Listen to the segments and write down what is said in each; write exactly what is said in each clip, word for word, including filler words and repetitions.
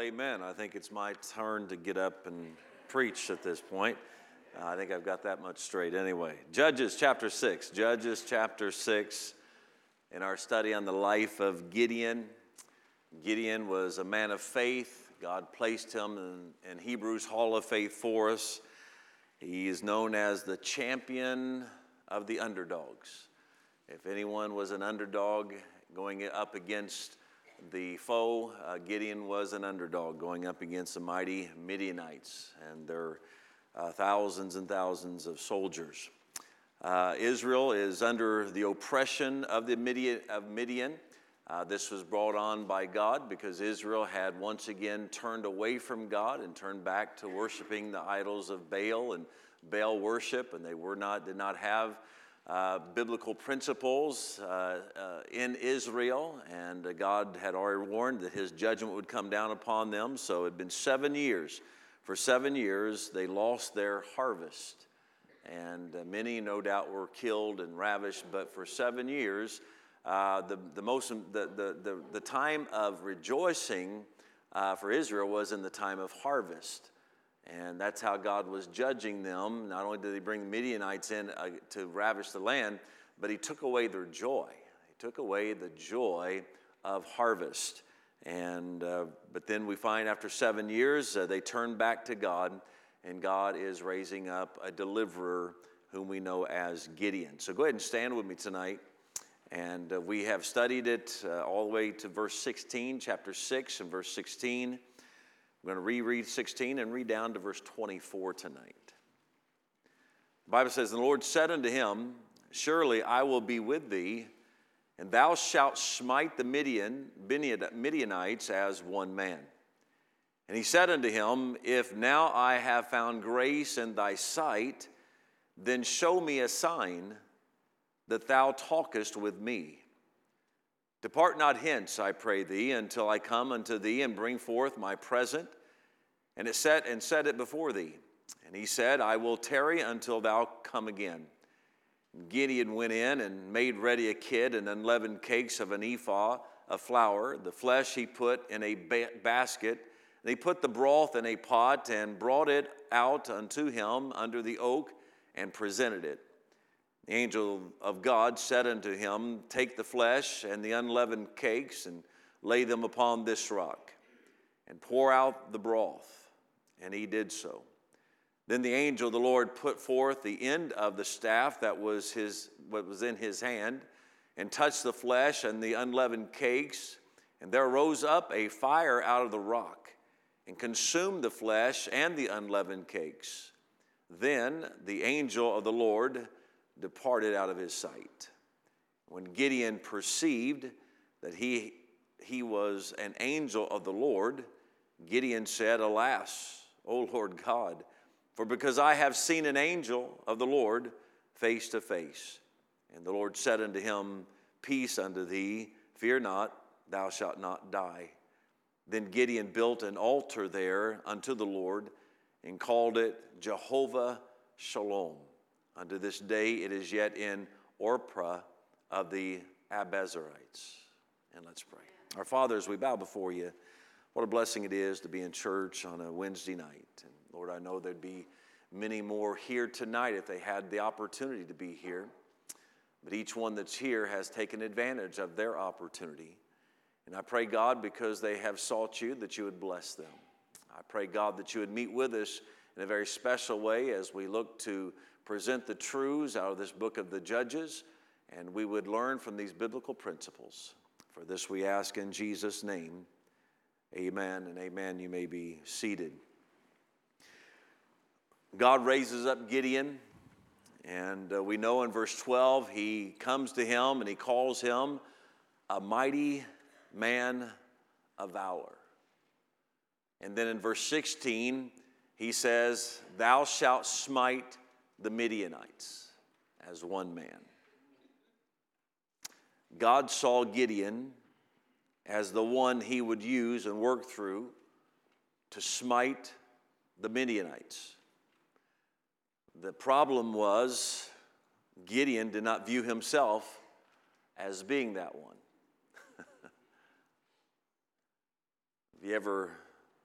amen. I think it's my turn to get up and preach at this point. Uh, I think I've got that much straight anyway. Judges chapter six. Judges chapter six. In our study on the life of Gideon. Gideon was a man of faith. God placed him in, in Hebrews Hall of Faith for us. He is known as the champion of the underdogs. If anyone was an underdog going up against the foe, uh, Gideon was an underdog going up against the mighty Midianites and their uh, thousands and thousands of soldiers. Uh, Israel is under the oppression of the Midian. Of Midian. Uh, this was brought on by God because Israel had once again turned away from God and turned back to worshiping the idols of Baal and Baal worship, and they were not did not have uh, biblical principles uh, uh, in Israel, and uh, God had already warned that His judgment would come down upon them. So it had been seven years. For seven years, they lost their harvest. And uh, many, no doubt, were killed and ravished. But for seven years, uh, the the most the the the, the time of rejoicing uh, for Israel was in the time of harvest, and that's how God was judging them. Not only did He bring the Midianites in uh, to ravish the land, but He took away their joy. He took away the joy of harvest. And uh, but then we find after seven years, uh, they turn back to God. And God is raising up a deliverer whom we know as Gideon. So go ahead and stand with me tonight. And uh, we have studied it uh, all the way to verse sixteen, chapter six and verse sixteen. I'm going to reread sixteen and read down to verse twenty-four tonight. The Bible says, "And the Lord said unto him, Surely I will be with thee, and thou shalt smite the Midian, Midianites as one man. And he said unto him, If now I have found grace in thy sight, then show me a sign that thou talkest with me. Depart not hence, I pray thee, until I come unto thee and bring forth my present, and it set and set it before thee. And he said, I will tarry until thou come again. And Gideon went in and made ready a kid and unleavened cakes of an ephah of flour. The flesh he put in a ba- basket. And he put the broth in a pot and brought it out unto him under the oak and presented it. The angel of God said unto him, Take the flesh and the unleavened cakes and lay them upon this rock and pour out the broth. And he did so. Then the angel of the Lord put forth the end of the staff that was his, what was in his hand, and touched the flesh and the unleavened cakes. And there rose up a fire out of the rock, and consumed the flesh and the unleavened cakes. Then the angel of the Lord departed out of his sight. When Gideon perceived that he, he was an angel of the Lord, Gideon said, Alas, O Lord God, for because I have seen an angel of the Lord face to face. And the Lord said unto him, Peace unto thee, fear not, thou shalt not die. Then Gideon built an altar there unto the Lord and called it Jehovah Shalom. Unto this day it is yet in Orpah of the Abiezrites. And let's pray. Our Father, as we bow before you, what a blessing it is to be in church on a Wednesday night. And Lord, I know there'd be many more here tonight if they had the opportunity to be here. But each one that's here has taken advantage of their opportunity. And I pray, God, because they have sought you, that you would bless them. I pray, God, that you would meet with us in a very special way as we look to present the truths out of this book of the Judges, and we would learn from these biblical principles. For this we ask in Jesus' name, amen and amen. You may be seated. God raises up Gideon, and uh, we know in verse twelve, he comes to him and he calls him a mighty man of valor. And then in verse sixteen, he says, Thou shalt smite the Midianites as one man. God saw Gideon as the one he would use and work through to smite the Midianites. The problem was Gideon did not view himself as being that one. Have you ever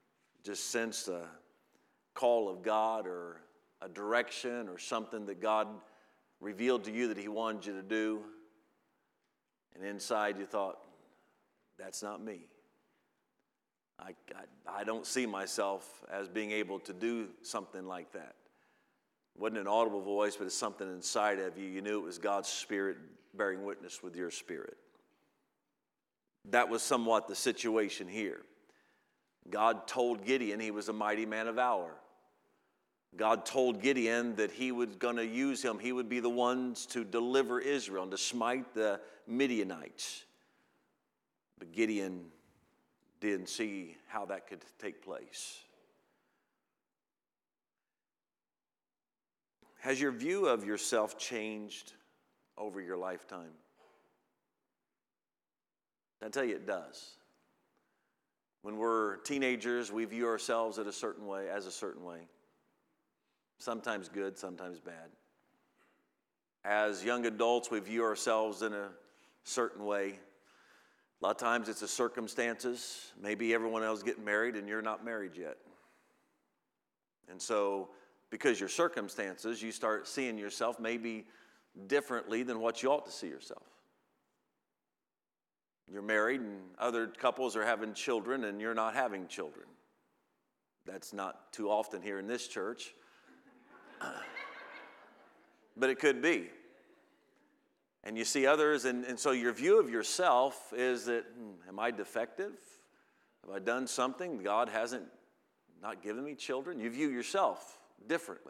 just sensed a call of God or a direction or something that God revealed to you that he wanted you to do, and inside you thought, that's not me. I, I, I don't see myself as being able to do something like that. It wasn't an audible voice, but it's something inside of you. You knew it was God's Spirit bearing witness with your spirit. That was somewhat the situation here. God told Gideon he was a mighty man of valor. God told Gideon that he was going to use him. He would be the ones to deliver Israel and to smite the Midianites. But Gideon didn't see how that could take place. Has your view of yourself changed over your lifetime? I tell you, it does. When we're teenagers, we view ourselves in a certain way, as a certain way. Sometimes good, sometimes bad. As young adults, we view ourselves in a certain way. A lot of times it's the circumstances. Maybe everyone else is getting married and you're not married yet. And so, because your circumstances, you start seeing yourself maybe differently than what you ought to see yourself. You're married and other couples are having children and you're not having children. That's not too often here in this church. But it could be. And you see others, and, and so your view of yourself is that, hmm, am I defective? Have I done something? God hasn't not given me children? You view yourself differently.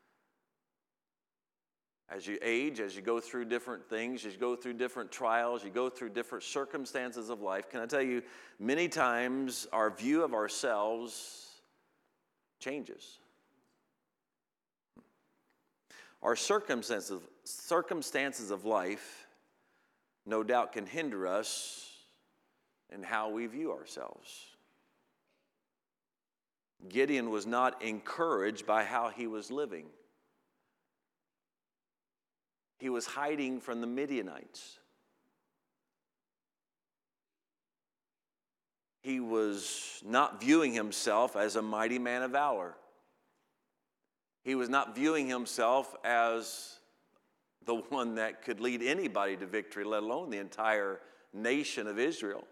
As you age, as you go through different things, as you go through different trials, you go through different circumstances of life, can I tell you, many times our view of ourselves changes. Our circumstances, circumstances of life, no doubt, can hinder us in how we view ourselves. Gideon was not encouraged by how he was living. He was hiding from the Midianites. He was not viewing himself as a mighty man of valor. He was not viewing himself as the one that could lead anybody to victory, let alone the entire nation of Israel.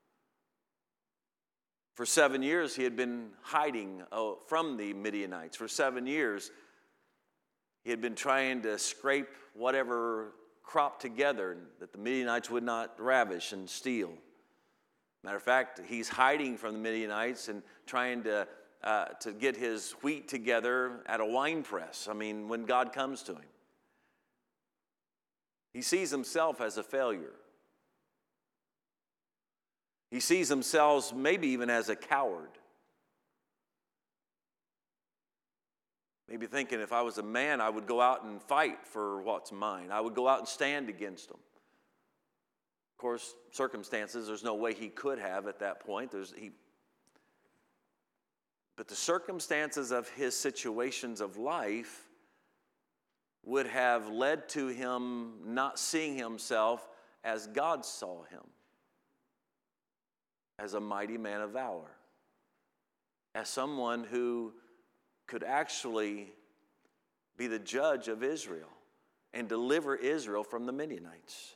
For seven years, he had been hiding from the Midianites. For seven years, he had been trying to scrape whatever crop together that the Midianites would not ravish and steal. Matter of fact, he's hiding from the Midianites and trying to uh, to get his wheat together at a wine press. I mean, when God comes to him, he sees himself as a failure. He sees himself maybe even as a coward. Maybe thinking, if I was a man, I would go out and fight for what's mine. I would go out and stand against them. Of course, circumstances, there's no way he could have at that point. There's, he, but the circumstances of his situations of life would have led to him not seeing himself as God saw him, as a mighty man of valor, as someone who could actually be the judge of Israel and deliver Israel from the Midianites.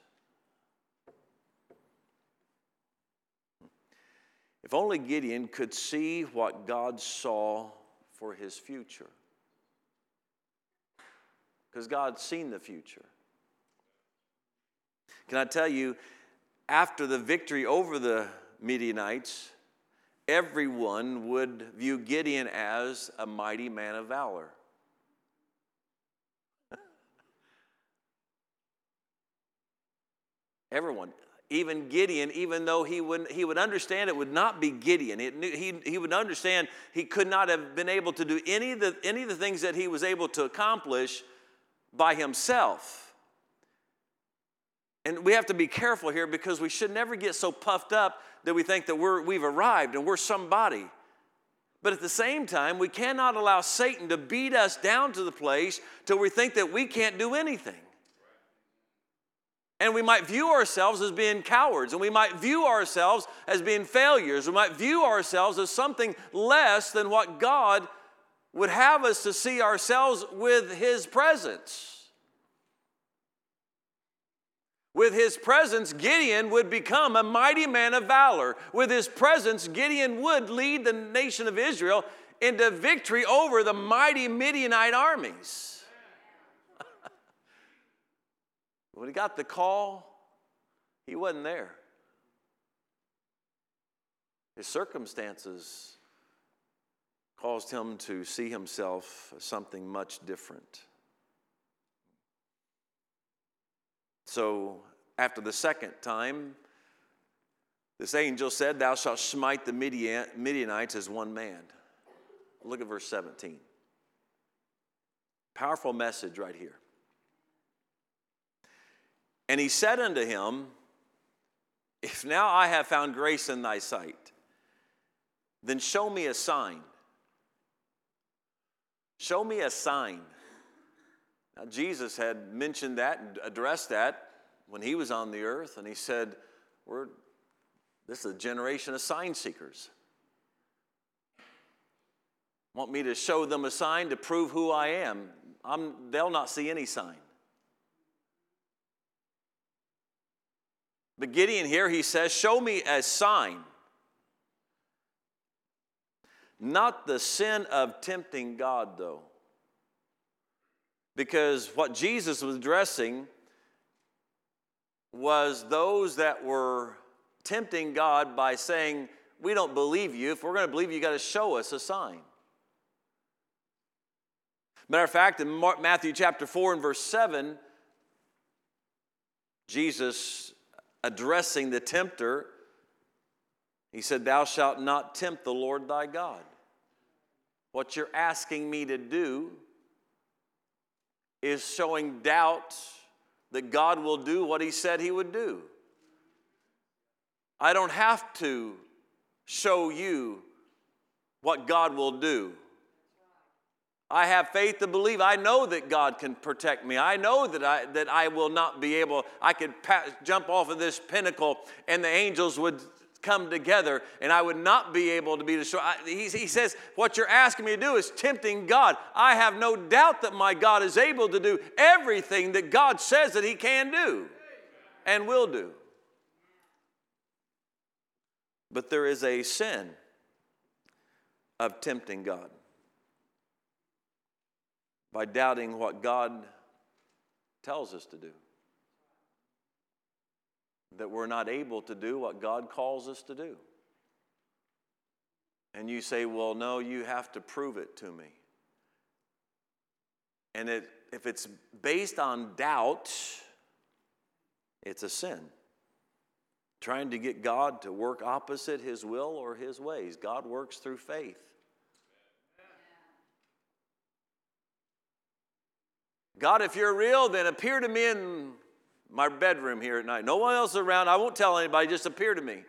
If only Gideon could see what God saw for his future. Because God's seen the future. Can I tell you, after the victory over the Midianites, everyone would view Gideon as a mighty man of valor. Everyone. Even Gideon, even though he would, he would understand it would not be Gideon. It, he, he would understand he could not have been able to do any of, the, any of the things that he was able to accomplish by himself. And we have to be careful here because we should never get so puffed up that we think that we're, we've arrived and we're somebody. But at the same time, we cannot allow Satan to beat us down to the place till we think that we can't do anything. And we might view ourselves as being cowards, and we might view ourselves as being failures. We might view ourselves as something less than what God would have us to see ourselves with His presence. With His presence, Gideon would become a mighty man of valor. With his presence, Gideon would lead the nation of Israel into victory over the mighty Midianite armies. When he got the call, he wasn't there. His circumstances caused him to see himself as something much different. So after the second time, this angel said, "Thou shalt smite the Midian, Midianites as one man." Look at verse seventeen. Powerful message right here. And he said unto him, "If now I have found grace in thy sight, then show me a sign." Show me a sign. Now, Jesus had mentioned that and addressed that when he was on the earth, and he said, We're, this is a generation of sign seekers. Want me to show them a sign to prove who I am? I'm, they'll not see any sign. But Gideon here, he says, show me a sign. Not the sin of tempting God, though. Because what Jesus was addressing was those that were tempting God by saying, we don't believe you. If we're going to believe you, you've got to show us a sign. Matter of fact, in Matthew chapter four and verse seven, Jesus, addressing the tempter, he said, "Thou shalt not tempt the Lord thy God." What you're asking me to do is showing doubt that God will do what he said he would do. I don't have to show you what God will do. I have faith to believe. I know that God can protect me. I know that I that I will not be able, I could pa- jump off of this pinnacle and the angels would come together and I would not be able to be destroyed. I, he, he says, what you're asking me to do is tempting God. I have no doubt that my God is able to do everything that God says that he can do and will do. But there is a sin of tempting God by doubting what God tells us to do. That we're not able to do what God calls us to do. And you say, well, no, you have to prove it to me. And it, if it's based on doubt, it's a sin. Trying to get God to work opposite his will or his ways. God works through faith. God, if you're real, then appear to me in my bedroom here at night. No one else around. I won't tell anybody. Just appear to me.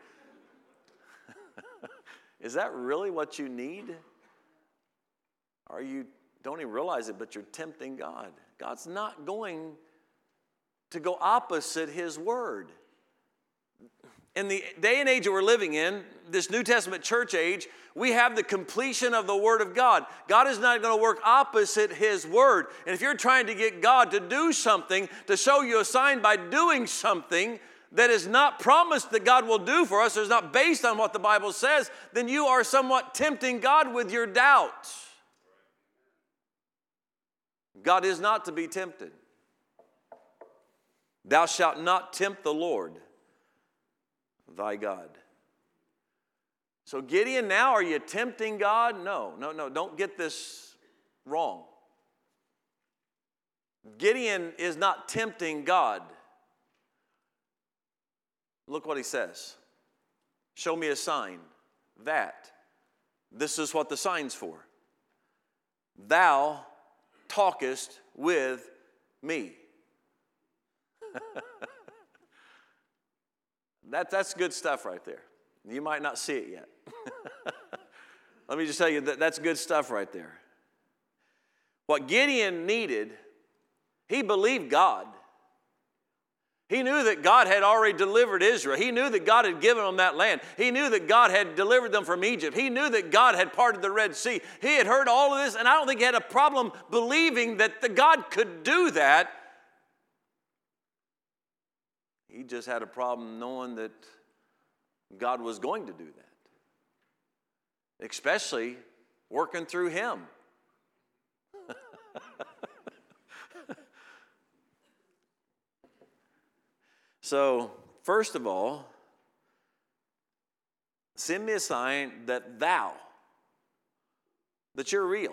Is that really what you need? Or you don't even realize it, but you're tempting God. God's not going to go opposite his word. In the day and age that we're living in, this New Testament church age, we have the completion of the Word of God. God is not going to work opposite his word. And if you're trying to get God to do something, to show you a sign by doing something that is not promised that God will do for us, or is not based on what the Bible says, then you are somewhat tempting God with your doubt. God is not to be tempted. Thou shalt not tempt the Lord thy God. So Gideon, now are you tempting God? No, no, no, don't get this wrong. Gideon is not tempting God. Look what he says. Show me a sign that. This is what the sign's for. Thou talkest with me. That, that's good stuff right there. You might not see it yet. Let me just tell you that that's good stuff right there. What Gideon needed, he believed God. He knew that God had already delivered Israel. He knew that God had given them that land. He knew that God had delivered them from Egypt. He knew that God had parted the Red Sea. He had heard all of this, and I don't think he had a problem believing that the God could do that. He just had a problem knowing that God was going to do that, especially working through him. So, first of all, send me a sign that thou, that you're real.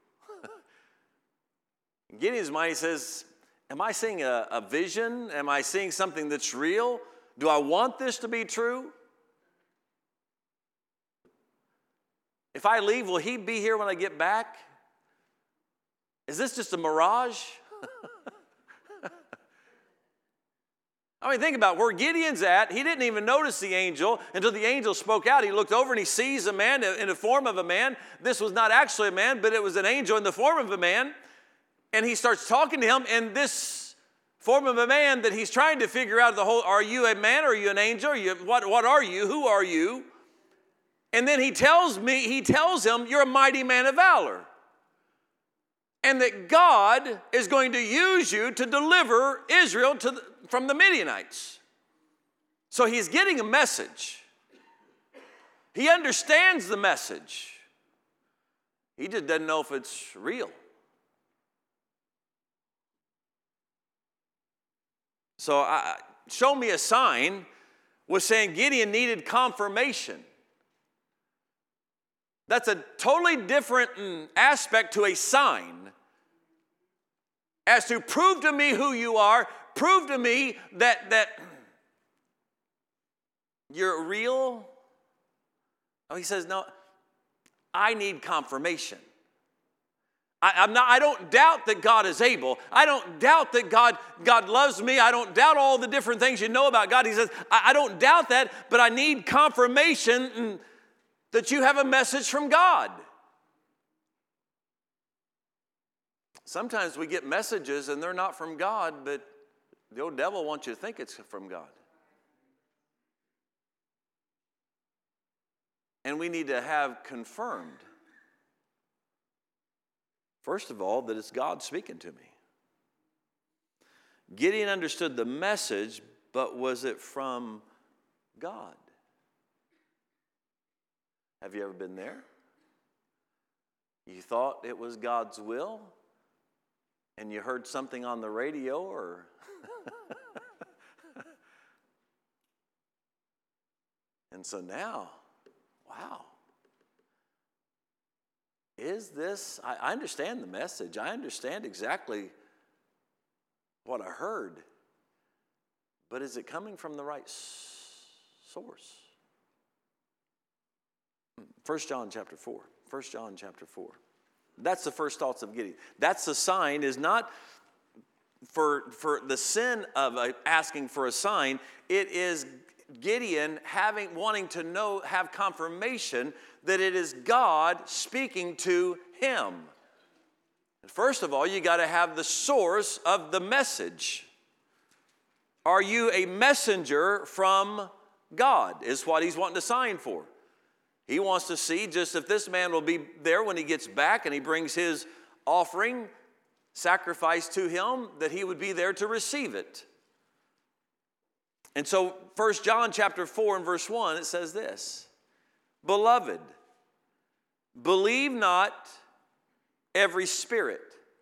Gideon's mind, he says, am I seeing a, a vision? Am I seeing something that's real? Do I want this to be true? If I leave, will he be here when I get back? Is this just a mirage? I mean, think about where Gideon's at. He didn't even notice the angel until the angel spoke out. He looked over and he sees a man in the form of a man. This was not actually a man, but it was an angel in the form of a man. And he starts talking to him in this form of a man that he's trying to figure out the whole, are you a man? Are you an angel? Are you, what, what are you? Who are you? And then he tells me, he tells him, you're a mighty man of valor. And that God is going to use you to deliver Israel to the, from the Midianites. So he's getting a message. He understands the message. He just doesn't know if it's real. So I, show me a sign was saying Gideon needed confirmation. That's a totally different aspect to a sign. As to prove to me who you are, prove to me that, that you're real. Oh, he says, no, I need confirmation. I, I'm not, I don't doubt that God is able. I don't doubt that God, God loves me. I don't doubt all the different things you know about God. He says, I, I don't doubt that, but I need confirmation that you have a message from God. Sometimes we get messages and they're not from God, but the old devil wants you to think it's from God. And we need to have confirmed, first of all, that it's God speaking to me. Gideon understood the message, but was it from God? Have you ever been there? You thought it was God's will? And you heard something on the radio or and so now, wow. Is this, I, I understand the message. I understand exactly what I heard. But is it coming from the right s- source? First John chapter four. First John chapter four. That's the first thoughts of Gideon. That's the sign is not for, for the sin of uh, asking for a sign. It is Gideon having, wanting to know, have confirmation that it is God speaking to him. First of all, you got to have the source of the message. Are you a messenger from God is what he's wanting to sign for. He wants to see just if this man will be there when he gets back and he brings his offering, sacrifice to him, that he would be there to receive it. And so First John chapter four and verse one, it says this, Beloved, believe not every spirit.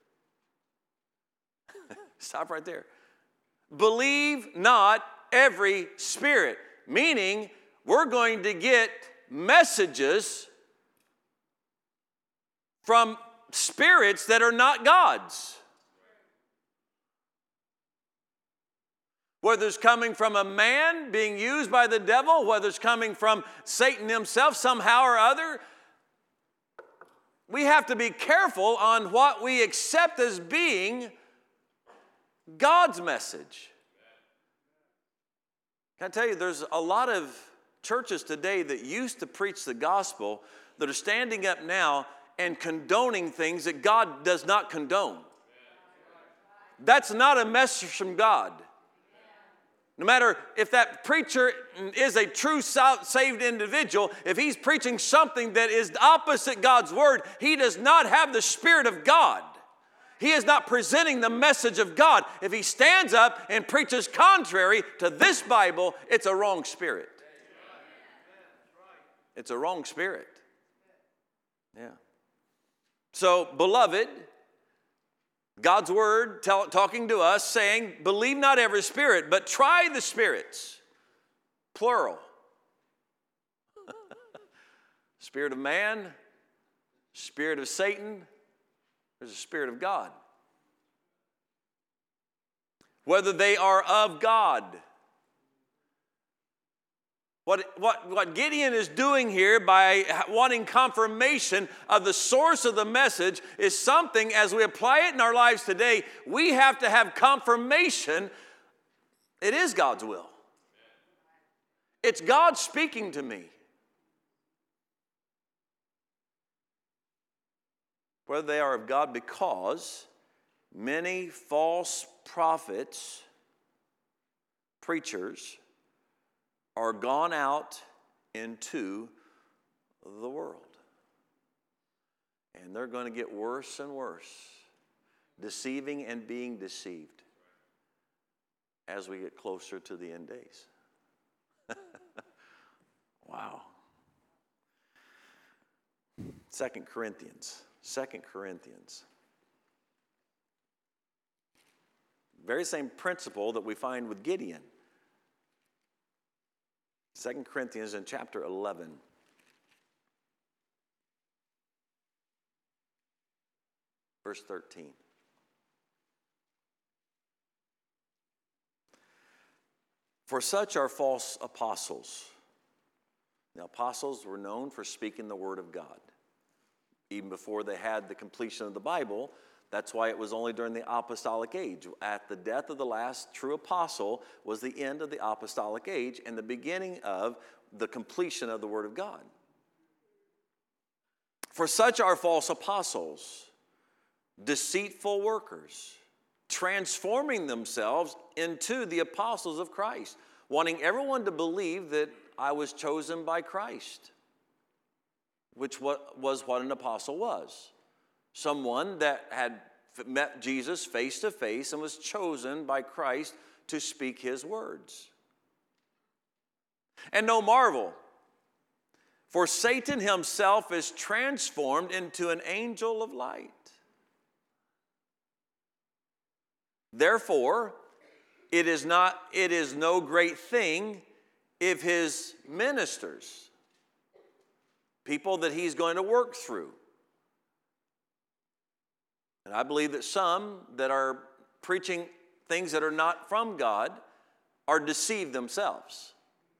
Stop right there. Believe not every spirit, meaning we're going to get messages from spirits that are not God's. Whether it's coming from a man being used by the devil, whether it's coming from Satan himself somehow or other, we have to be careful on what we accept as being God's message. Can I tell you, there's a lot of churches today that used to preach the gospel that are standing up now and condoning things that God does not condone. That's not a message from God. No matter if that preacher is a true saved individual, if he's preaching something that is opposite God's word, he does not have the Spirit of God. He is not presenting the message of God. If he stands up and preaches contrary to this Bible, it's a wrong spirit. It's a wrong spirit. Yeah. So, beloved, God's word tell, talking to us saying, believe not every spirit, but try the spirits. Plural. Spirit of man, spirit of Satan, there's a spirit of God. Whether they are of God. What, what, what Gideon is doing here by wanting confirmation of the source of the message is something, as we apply it in our lives today, we have to have confirmation it is God's will. It's God speaking to me. Whether they are of God, because many false prophets, preachers, are gone out into the world. And they're going to get worse and worse, deceiving and being deceived as we get closer to the end days. Wow. Second Corinthians. Second Corinthians. Very same principle that we find with Gideon. Second Corinthians in chapter eleven. Verse thirteen. For such are false apostles. The apostles were known for speaking the word of God. Even before they had the completion of the Bible, that's why it was only during the apostolic age. At the death of the last true apostle was the end of the apostolic age and the beginning of the completion of the word of God. For such are false apostles, deceitful workers, transforming themselves into the apostles of Christ, wanting everyone to believe that I was chosen by Christ, which was what an apostle was. Someone that had met Jesus face to face and was chosen by Christ to speak his words. And no marvel, for Satan himself is transformed into an angel of light. Therefore, it is not, it is no great thing if his ministers, people that he's going to work through. And I believe that some that are preaching things that are not from God are deceived themselves.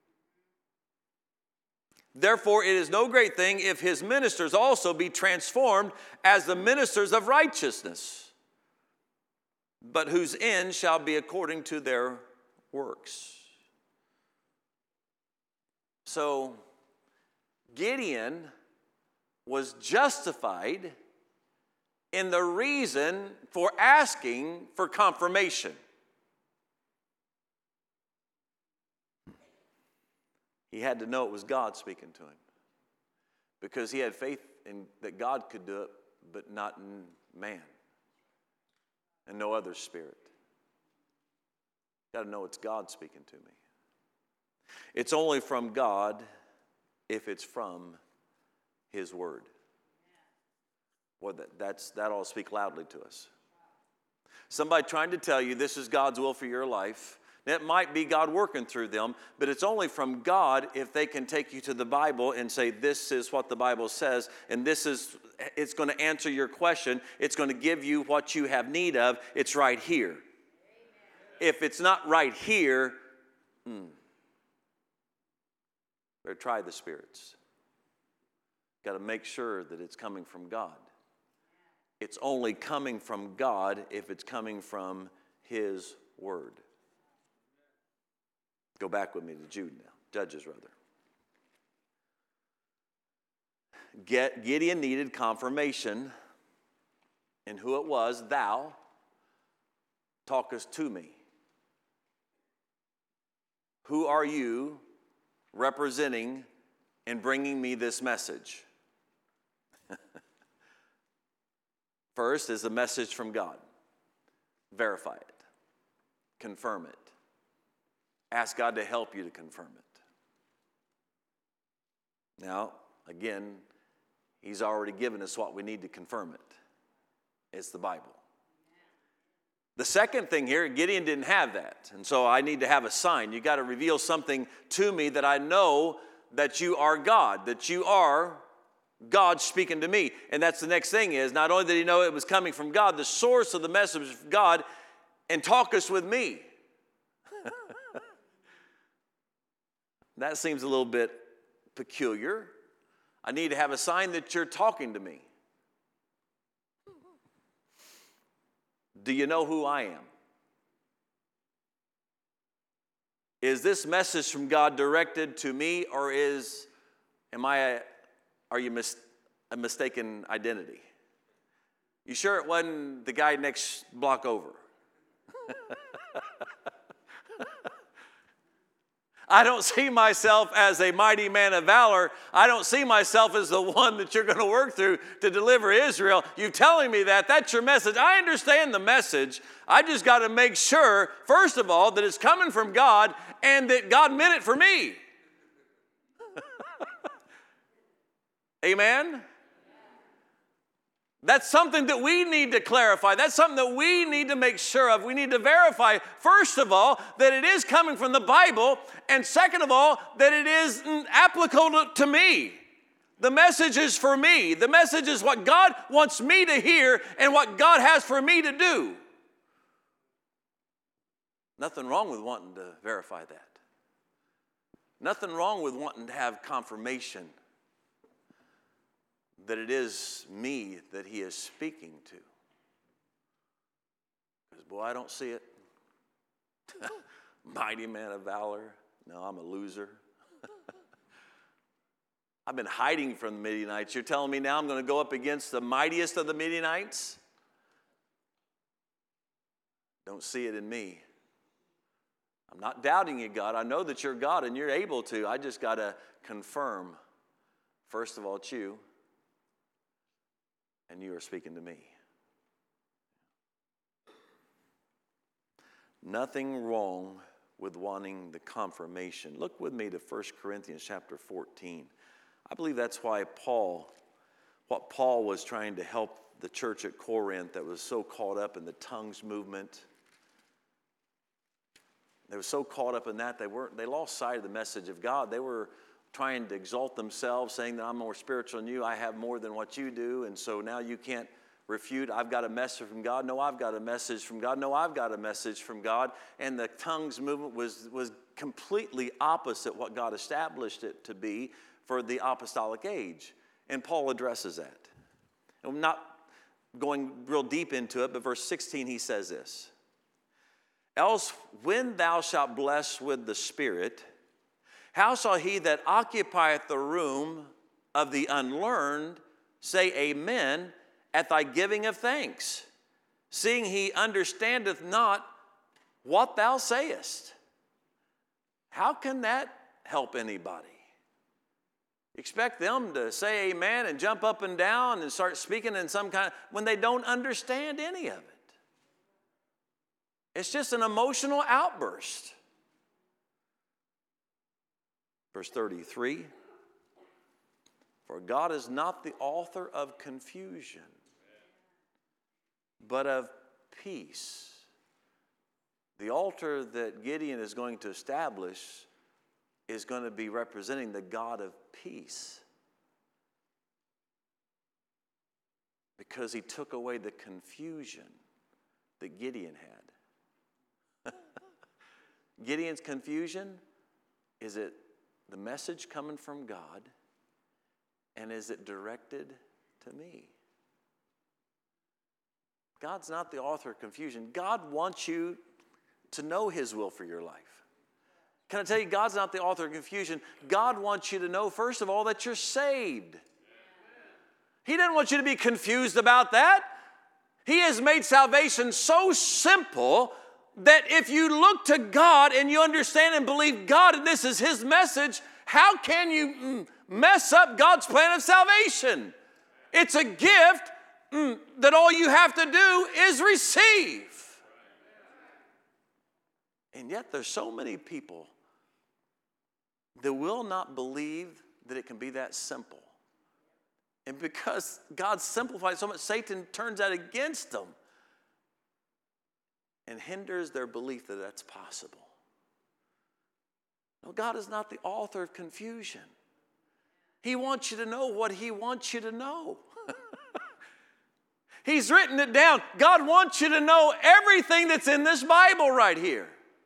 Therefore, it is no great thing if his ministers also be transformed as the ministers of righteousness, but whose end shall be according to their works. So, Gideon was justified in the reason for asking for confirmation. He had to know it was God speaking to him, because he had faith in that God could do it, but not in man and no other spirit. Got to know it's God speaking to me. It's only from God if it's from his word. Well, that, that's, that ought to speak loudly to us. Somebody trying to tell you this is God's will for your life. It might be God working through them, but it's only from God if they can take you to the Bible and say, this is what the Bible says, and this is, it's going to answer your question. It's going to give you what you have need of. It's right here. Amen. If it's not right here, hmm, better try the spirits. Got to make sure that it's coming from God. It's only coming from God if it's coming from his word. Go back with me to Jude now. Judges, rather. Gideon needed confirmation in who it was. Thou talkest to me. who are you representing and bringing me this message? First is a message from God. Verify it. Confirm it. Ask God to help you to confirm it. Now, again, He's already given us what we need to confirm it. It's the Bible. The second thing here, Gideon didn't have that. And so I need to have a sign. You got to reveal something to me that I know that you are God, that you are God speaking to me. And that's the next thing is, not only did he know it was coming from God, the source of the message of God, and talk us with me. That seems a little bit peculiar. I need to have a sign that you're talking to me. Do you know who I am? Is this message from God directed to me, or is, am I, a, are you mis, a mistaken identity? You sure it wasn't the guy next block over? I don't see myself as a mighty man of valor. I don't see myself as the one that you're going to work through to deliver Israel. You telling me that, that's your message. I understand the message. I just got to make sure, first of all, that it's coming from God and that God meant it for me. Amen? That's something that we need to clarify. That's something that we need to make sure of. We need to verify, first of all, that it is coming from the Bible, and second of all, that it is applicable to me. The message is for me. The message is what God wants me to hear and what God has for me to do. Nothing wrong with wanting to verify that. Nothing wrong with wanting to have confirmation that it is me that he is speaking to. Because, boy, I don't see it. Mighty man of valor. No, I'm a loser. I've been hiding from the Midianites. You're telling me now I'm going to go up against the mightiest of the Midianites? Don't see it in me. I'm not doubting you, God. I know that you're God and you're able to. I just got to confirm, first of all, it's you. And you are speaking to me. Nothing wrong with wanting the confirmation. Look with me to First Corinthians chapter fourteen. I believe that's why Paul, what Paul was trying to help the church at Corinth that was so caught up in the tongues movement. They were so caught up in that, they weren't, they lost sight of the message of God. They were trying to exalt themselves, saying that I'm more spiritual than you, I have more than what you do, and so now you can't refute. I've got a message from God. No, I've got a message from God. No, I've got a message from God. And the tongues movement was, was completely opposite what God established it to be for the apostolic age. And Paul addresses that. And I'm not going real deep into it, but verse sixteen, he says this. Else, when thou shalt bless with the Spirit, how shall he that occupieth the room of the unlearned say amen at thy giving of thanks, seeing he understandeth not what thou sayest? How can that help anybody? Expect them to say amen and jump up and down and start speaking in some kind of, when they don't understand any of it. It's just an emotional outburst. Verse thirty-three, for God is not the author of confusion, but of peace. The altar that Gideon is going to establish is going to be representing the God of peace. Because he took away the confusion that Gideon had. Gideon's confusion, is it the message coming from God, and is it directed to me? God's not the author of confusion. God wants you to know his will for your life. Can I tell you, God's not the author of confusion. God wants you to know, first of all, that you're saved. He doesn't want you to be confused about that. He has made salvation so simple that if you look to God and you understand and believe God and this is His message, how can you mess up God's plan of salvation? It's a gift that all you have to do is receive. And yet there's so many people that will not believe that it can be that simple. And because God simplified so much, Satan turns that against them and hinders their belief that that's possible. No, God is not the author of confusion. He wants you to know what He wants you to know. He's written it down. God wants you to know everything that's in this Bible right here.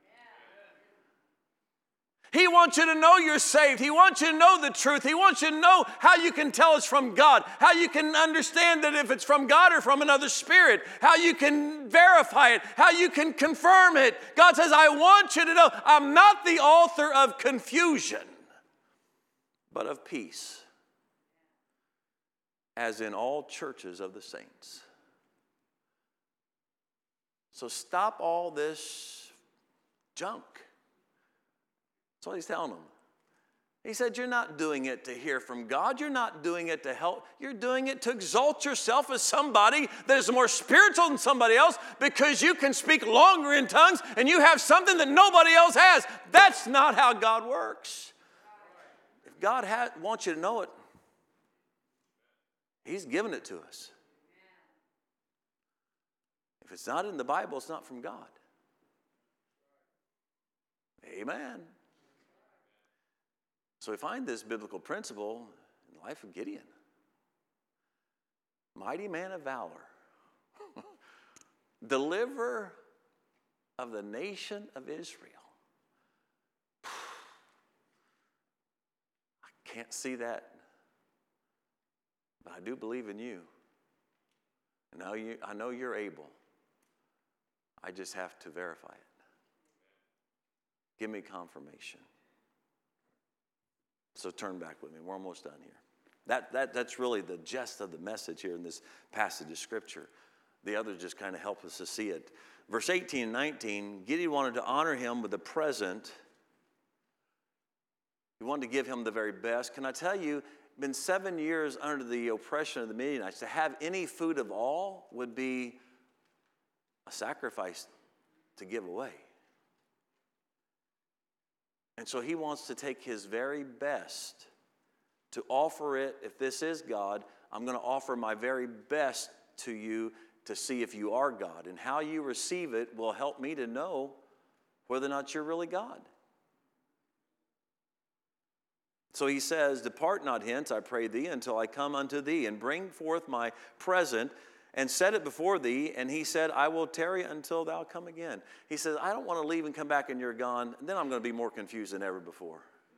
He wants you to know you're saved. He wants you to know the truth. He wants you to know how you can tell it's from God, how you can understand that if it's from God or from another spirit, how you can verify it, how you can confirm it. God says, I want you to know I'm not the author of confusion, but of peace, as in all churches of the saints. So stop all this junk. That's what He's telling them. He said, you're not doing it to hear from God. You're not doing it to help. You're doing it to exalt yourself as somebody that is more spiritual than somebody else because you can speak longer in tongues and you have something that nobody else has. That's not how God works. If God ha- wants you to know it, He's given it to us. If it's not in the Bible, it's not from God. Amen. So we find this biblical principle in the life of Gideon. Mighty man of valor. Deliverer of the nation of Israel. I can't see that, but I do believe in you. And now you, I know you're able. I just have to verify it. Give me confirmation. So turn back with me. We're almost done here. That, that, that's really the gist of the message here in this passage of Scripture. The others just kind of help us to see it. Verse eighteen and nineteen, Gideon wanted to honor him with a present. He wanted to give him the very best. Can I tell you, been seven years under the oppression of the Midianites. To have any food of all would be a sacrifice to give away. And so he wants to take his very best to offer it. If this is God, I'm going to offer my very best to you to see if you are God. And how you receive it will help me to know whether or not you're really God. So he says, depart not hence, I pray thee, until I come unto thee, and bring forth my present, and set it before thee. And he said, I will tarry until thou come again. He says, I don't want to leave and come back and you're gone. And then I'm going to be more confused than ever before.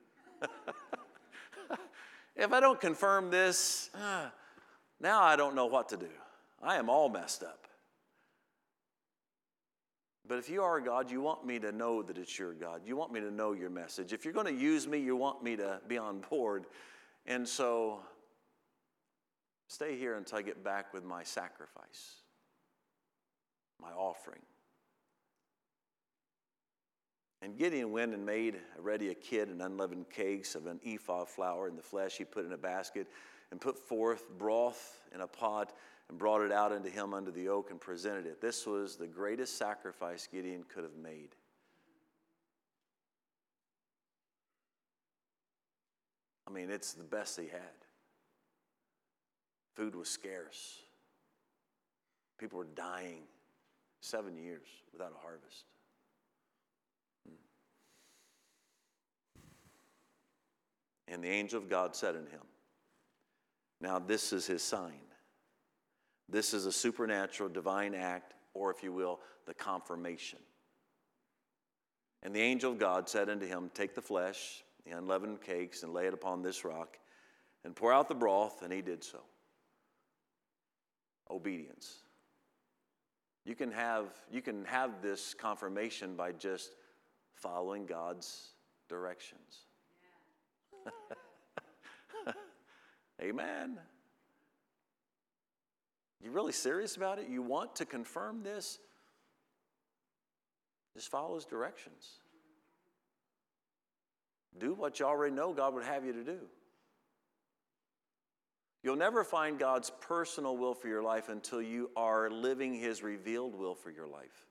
If I don't confirm this, uh, now I don't know what to do. I am all messed up. But if you are God, you want me to know that it's your God. You want me to know your message. If you're going to use me, you want me to be on board. And so stay here until I get back with my sacrifice, my offering. And Gideon went and made ready a kid and unleavened cakes of an ephah of flour, and the flesh he put in a basket, and put forth broth in a pot, and brought it out unto him under the oak, and presented it. This was the greatest sacrifice Gideon could have made. I mean, it's the best he had. Food was scarce. People were dying. Seven years without a harvest. And the angel of God said unto him, now this is his sign. This is a supernatural divine act, or if you will, the confirmation. And the angel of God said unto him, take the flesh, the unleavened cakes, and lay it upon this rock, and pour out the broth, and he did so. Obedience. You can have, you can have this confirmation by just following God's directions. Amen. You really serious about it? You want to confirm this? Just follow his directions. Do what you already know God would have you to do. You'll never find God's personal will for your life until you are living his revealed will for your life.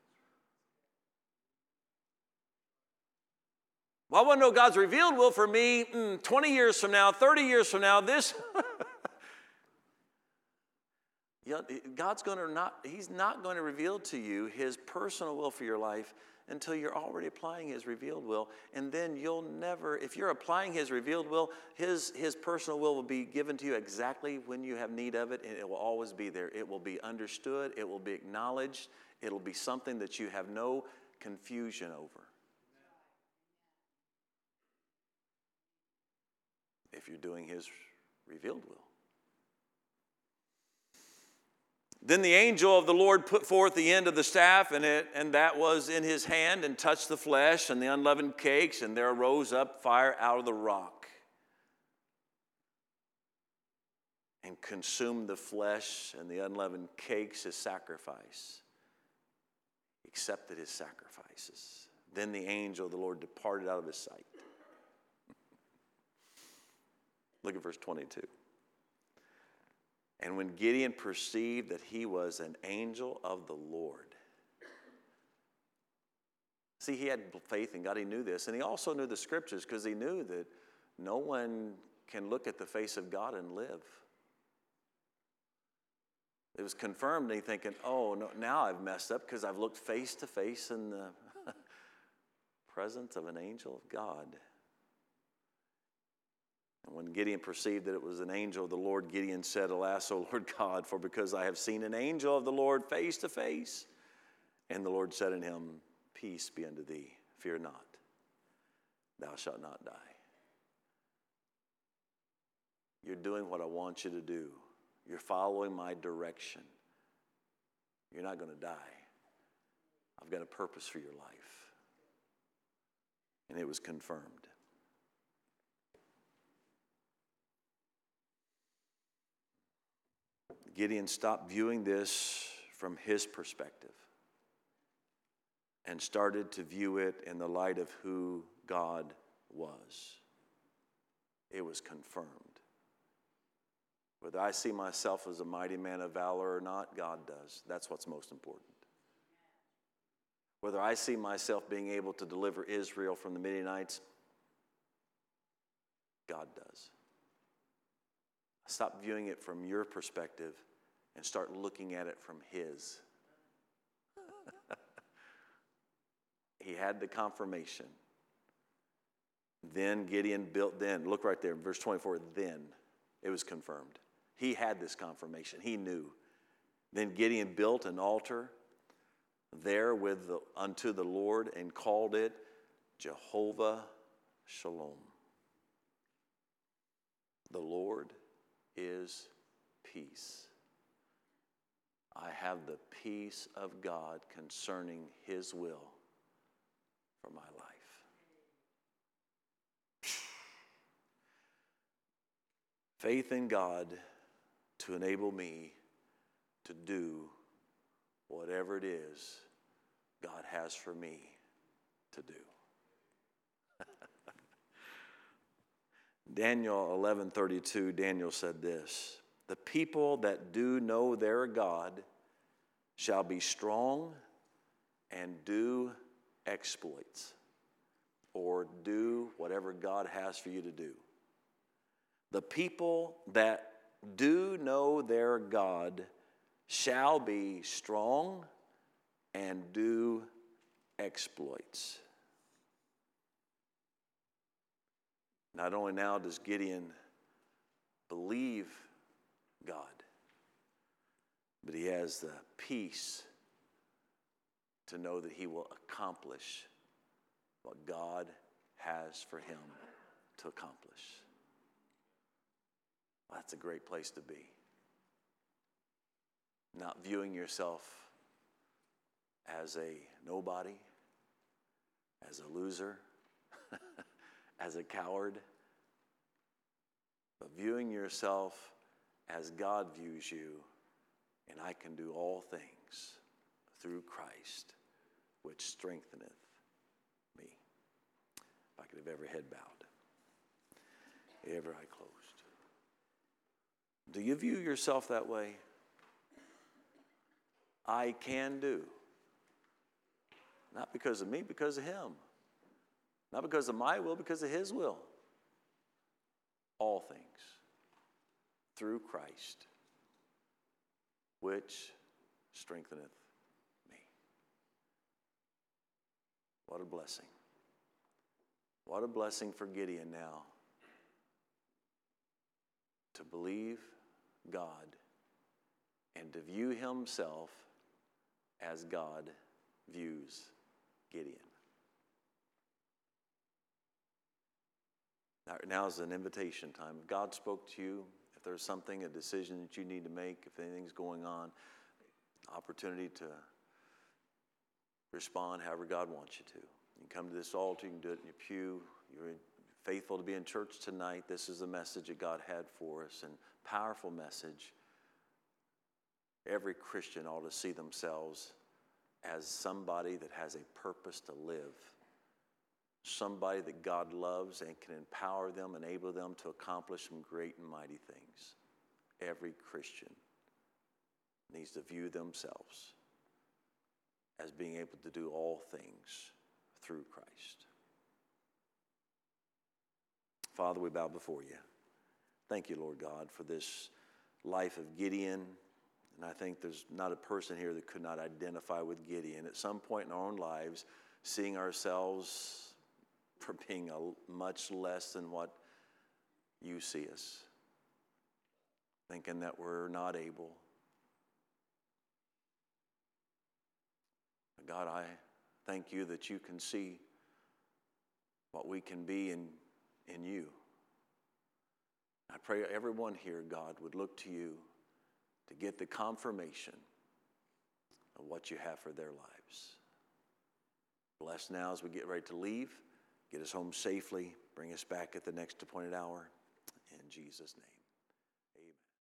Well, I want to know God's revealed will for me mm, twenty years from now, thirty years from now, this. You know, God's going to not, he's not going to reveal to you his personal will for your life until you're already applying his revealed will. And then you'll never, if you're applying his revealed will, his, his personal will will be given to you exactly when you have need of it, and it will always be there. It will be understood. It will be acknowledged. It'll be something that you have no confusion over. If you're doing his revealed will. Then the angel of the Lord put forth the end of the staff, and, it, and that was in his hand, and touched the flesh and the unleavened cakes, and there rose up fire out of the rock and consumed the flesh and the unleavened cakes as sacrifice. He accepted his sacrifices. Then the angel of the Lord departed out of his sight. Look at verse twenty-two. And when Gideon perceived that he was an angel of the Lord. See, he had faith in God. He knew this. And he also knew the scriptures because he knew that no one can look at the face of God and live. It was confirmed, and he thinking, oh, no, now I've messed up because I've looked face to face in the presence of an angel of God. And when Gideon perceived that it was an angel of the Lord, Gideon said, alas, O Lord God, for because I have seen an angel of the Lord face to face. And the Lord said unto him, peace be unto thee, fear not, thou shalt not die. You're doing what I want you to do. You're following my direction. You're not going to die. I've got a purpose for your life. And it was confirmed. Gideon stopped viewing this from his perspective and started to view it in the light of who God was. It was confirmed. Whether I see myself as a mighty man of valor or not, God does. That's what's most important. Whether I see myself being able to deliver Israel from the Midianites, God does. Stop viewing it from your perspective and start looking at it from his. He had the confirmation. Then Gideon built, then, look right there, verse twenty-four, then it was confirmed. He had this confirmation. He knew. Then Gideon built an altar there with the, unto the Lord and called it Jehovah Shalom. The Lord is peace. I have the peace of God concerning his will for my life. Faith in God to enable me to do whatever it is God has for me to do. Daniel eleven thirty-two, Daniel said this, the people that do know their God shall be strong and do exploits, or do whatever God has for you to do. The people that do know their God shall be strong and do exploits. Not only now does Gideon believe God, but he has the peace to know that he will accomplish what God has for him to accomplish. Well, that's a great place to be. Not viewing yourself as a nobody, as a loser, as a coward, but viewing yourself as God views you, and I can do all things through Christ which strengtheneth me. If I could have every head bowed, every eye closed. Do you view yourself that way? I can do. Not because of me, because of him. Not because of my will, because of his will. All things through Christ, which strengtheneth me. What a blessing. What a blessing for Gideon now to believe God and to view himself as God views Gideon. Now, now is an invitation time. If God spoke to you, if there's something, a decision that you need to make, if anything's going on, opportunity to respond however God wants you to. You can come to this altar, you can do it in your pew. You're faithful to be in church tonight. This is the message that God had for us, and powerful message. Every Christian ought to see themselves as somebody that has a purpose to live. Somebody that God loves and can empower them, enable them to accomplish some great and mighty things. Every Christian needs to view themselves as being able to do all things through Christ. Father, we bow before you. Thank you, Lord God, for this life of Gideon. And I think there's not a person here that could not identify with Gideon at some point in our own lives, seeing ourselves for being a much less than what you see us, thinking that we're not able. God, I thank you that you can see what we can be in, in you. I pray everyone here, God, would look to you to get the confirmation of what you have for their lives. Bless now as we get ready to leave. Get us home safely. Bring us back at the next appointed hour. In Jesus' name.